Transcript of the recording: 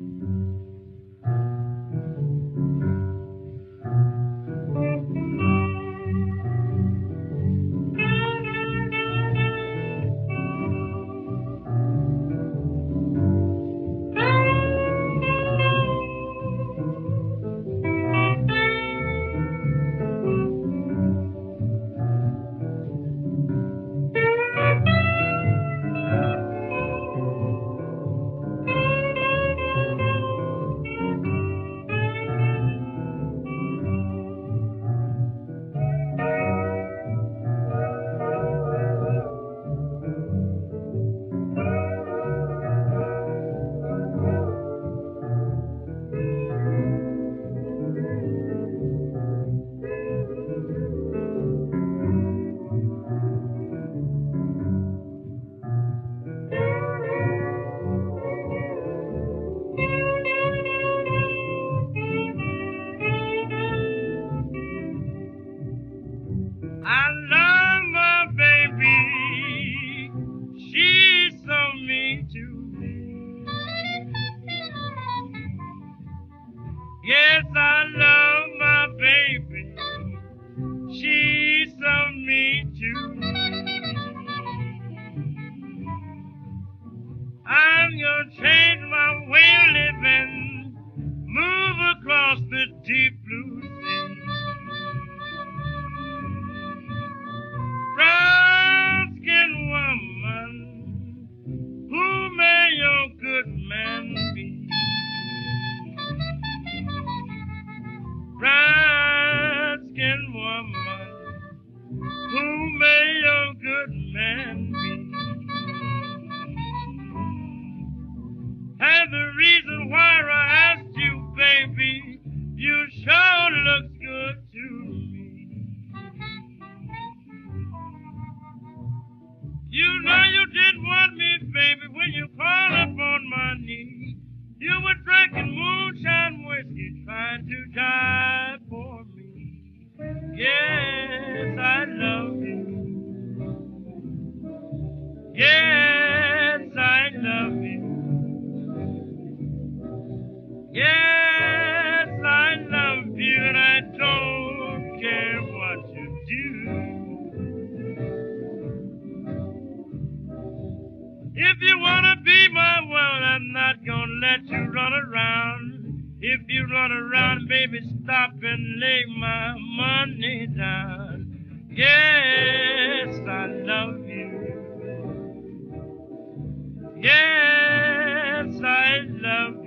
I love my baby. She's so mean to me. Yes, I love my baby. She's so mean to me. I'm gonna change my way of living, move across the deep blue sea. Brown skin woman, who may your good man be? Brown skin woman, who may your good man be? And the reason why I asked you, baby, you sure look good to me. You know you didn't want me, baby, when you called up on my knee. You were drinking moonshine whiskey, trying to die for me. Yes, I love you. Yes, I love you. Yes, I love you, and I don't care what you do. If you wanna be my world, I'm not gonna let you run around. If you run around, baby, stop and lay my money down. Yes, I love you. Yes, I love you.